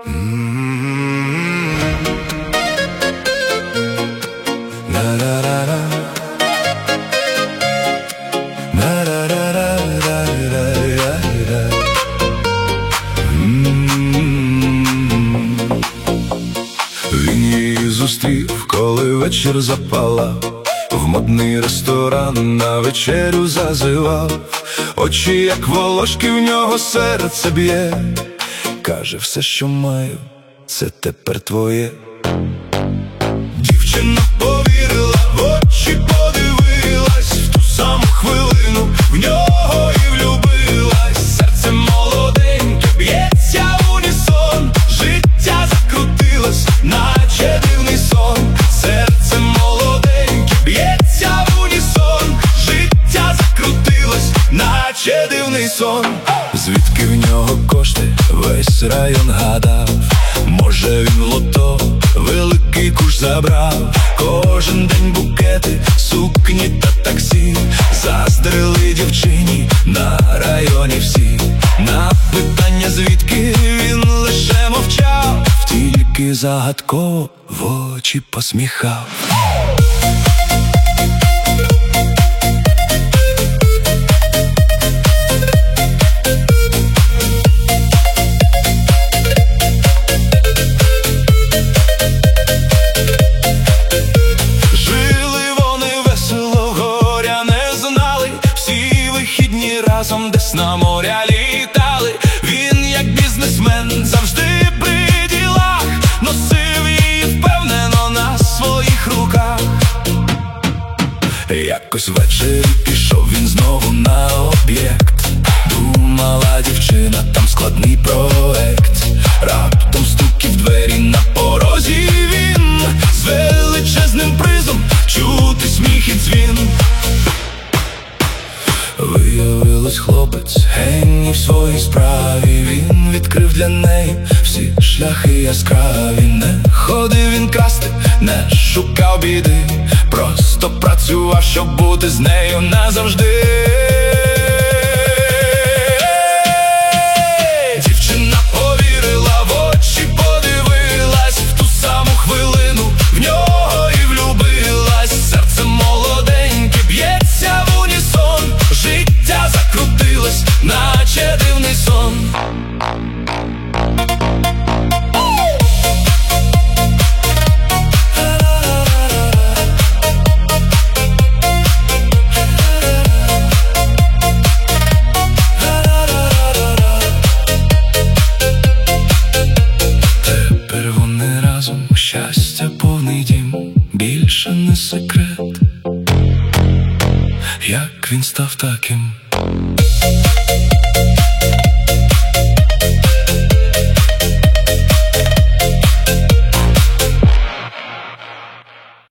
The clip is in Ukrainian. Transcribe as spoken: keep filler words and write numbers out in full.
Він її зустрів, коли вечір запалав, в модний ресторан на вечерю зазивав. Очі, як волошки, в нього серце б'є. Каже, все, що маю, це тепер твоє. Дівчина повірила, в очі подивилась, в ту саму хвилину в нього і влюбилась. Серце молоденьке б'ється в унісон, життя закрутилось, наче дивний сон. Серце молоденьке б'ється в унісон, життя закрутилось, наче дивний сон. Звідки в нього кошти, весь район гадав. Може він в лото великий куш забрав. Кожен день букети, сукні та таксі. Заздрили дівчині на районі всі. На питання, звідки, він лише мовчав, тільки загадково в очі посміхав. Разом десь на моря літали. Він, як бізнесмен, завжди при ділах, носив її впевнено на своїх руках. Якось ввечері пішов він знову на об'єкт. Думала дівчина, там складний проект. Раптом стуків двері, на порозі він, з величезним призом, чути сміх і дзвін. Виявилось, хлопець геній в своїй справі. Він відкрив для неї всі шляхи яскраві. Не ходив він красти, не шукав біди, просто працював, щоб бути з нею назавжди. Дівчина повірила, в очі подивилась, в ту саму хвилину в нього і влюбилась. Серце молоденьке б'ється в унісон, життя закрутилось, наче дивний сон. Тепер вони разом, щастя повний дім, більше не секрет, як він став таким.